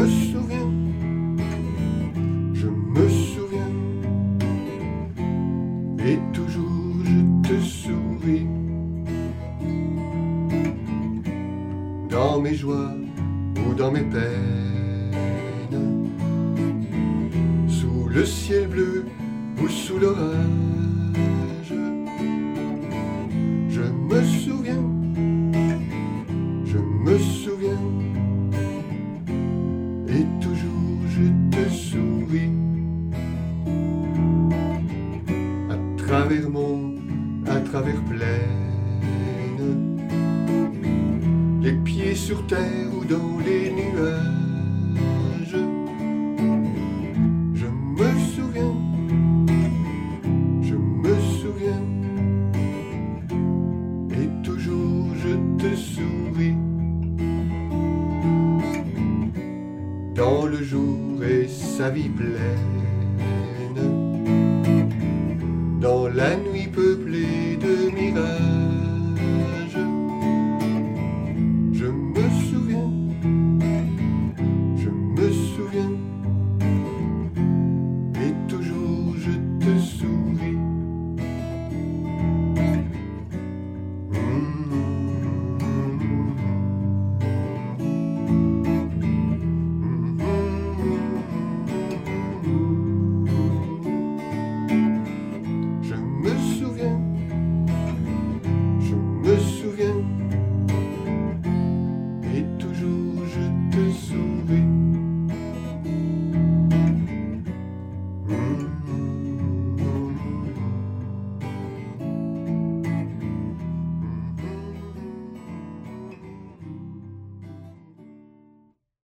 me souviens, je me souviens, et toujours je te souris. Dans mes joies ou dans mes peines, sous le ciel bleu ou sous l'orage, je me souviens, je me souviens, et toujours je te souris. À travers monts, à travers plaines, les pieds sur terre ou dans les nuages, je me souviens, je me souviens, et toujours je te souris. Dans le jour et sa vie pleine, dans la nuit peuplée